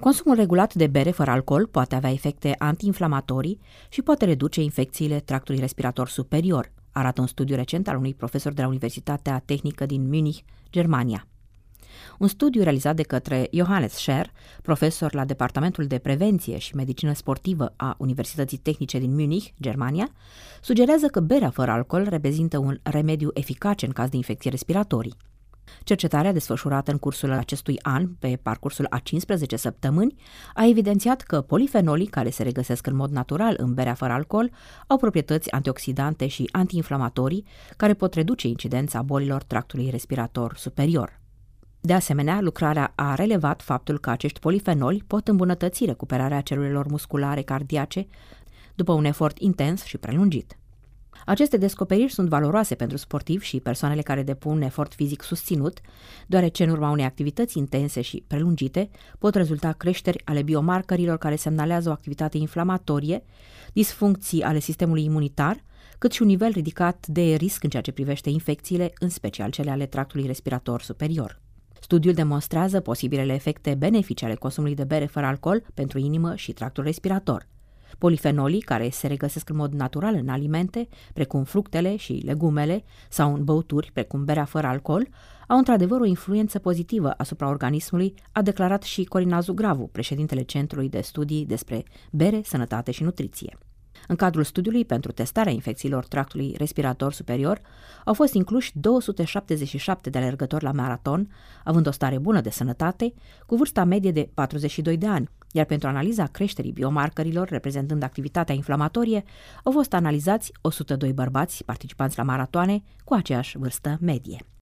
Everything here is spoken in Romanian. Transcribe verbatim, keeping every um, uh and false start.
Consumul regulat de bere fără alcool poate avea efecte antiinflamatorii și poate reduce infecțiile tractului respirator superior, arată un studiu recent al unui profesor de la Universitatea Tehnică din Munich, Germania. Un studiu realizat de către Johannes Scher, profesor la Departamentul de Prevenție și Medicină Sportivă a Universității Tehnice din Munich, Germania, sugerează că berea fără alcool reprezintă un remediu eficace în caz de infecții respiratorii. Cercetarea desfășurată în cursul acestui an, pe parcursul a cincisprezece săptămâni, a evidențiat că polifenolii care se regăsesc în mod natural în berea fără alcool au proprietăți antioxidante și antiinflamatorii care pot reduce incidența bolilor tractului respirator superior. De asemenea, lucrarea a relevat faptul că acești polifenoli pot îmbunătăți recuperarea celulelor musculare cardiace după un efort intens și prelungit. Aceste descoperiri sunt valoroase pentru sportivi și persoanele care depun un efort fizic susținut, deoarece în urma unei activități intense și prelungite pot rezulta creșteri ale biomarcărilor care semnalează o activitate inflamatorie, disfuncții ale sistemului imunitar, cât și un nivel ridicat de risc în ceea ce privește infecțiile, în special cele ale tractului respirator superior. Studiul demonstrează posibilele efecte benefice ale consumului de bere fără alcool pentru inimă și tractul respirator. Polifenolii, care se regăsesc în mod natural în alimente, precum fructele și legumele, sau în băuturi, precum berea fără alcool, au într-adevăr o influență pozitivă asupra organismului, a declarat și Corina Zugravu, președintele Centrului de Studii despre Bere, Sănătate și Nutriție. În cadrul studiului pentru testarea infecțiilor tractului respirator superior au fost incluși două sute șaptezeci și șapte de alergători la maraton, având o stare bună de sănătate, cu vârsta medie de patruzeci și doi de ani, iar pentru analiza creșterii biomarcărilor reprezentând activitatea inflamatorie, au fost analizați o sută doi bărbați participanți la maratoane cu aceeași vârstă medie.